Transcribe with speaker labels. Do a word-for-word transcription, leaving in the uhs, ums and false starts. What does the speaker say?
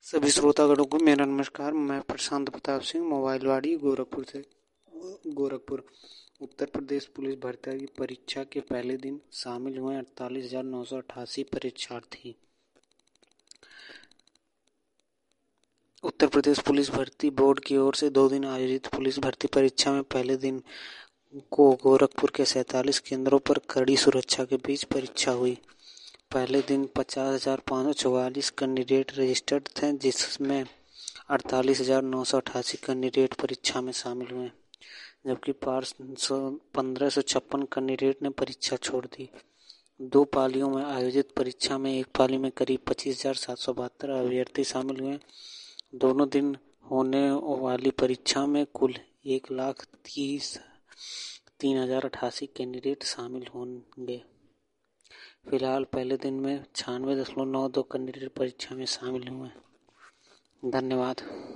Speaker 1: सभी श्रोतागणों को मेरा नमस्कार। मैं प्रशांत प्रताप सिंह मोबाइलवाड़ी गोरखपुर से गोरखपुर उत्तर प्रदेश पुलिस भर्ती की परीक्षा के पहले दिन शामिल हुए अड़तालीस हजार नौ सौ अट्ठासी परीक्षार्थी। उत्तर प्रदेश पुलिस भर्ती बोर्ड की ओर से दो दिन आयोजित पुलिस भर्ती परीक्षा में पहले दिन को गोरखपुर के सैंतालीस केंद्रों पर कड़ी सुरक्षा के बीच परीक्षा हुई। पहले दिन पचास हजार पाँच सौ चौवालीस कैंडिडेट रजिस्टर्ड थे, जिसमें अड़तालीस हजार नौ सौ अट्ठासी कैंडिडेट परीक्षा में शामिल हुए, जबकि पंद्रह सौ छप्पन कैंडिडेट ने परीक्षा छोड़ दी। दो पालियों में आयोजित परीक्षा में एक पाली में करीब पच्चीस हजार सात सौ बहत्तर अभ्यर्थी शामिल हुए। दोनों दिन होने वाली परीक्षा में कुल एक लाख तीस तीन हजार अठासी कैंडिडेट शामिल होंगे। फिलहाल पहले दिन में छियानवे दशमलव नौ दो कैंडिडेट परीक्षा में शामिल हुए। धन्यवाद।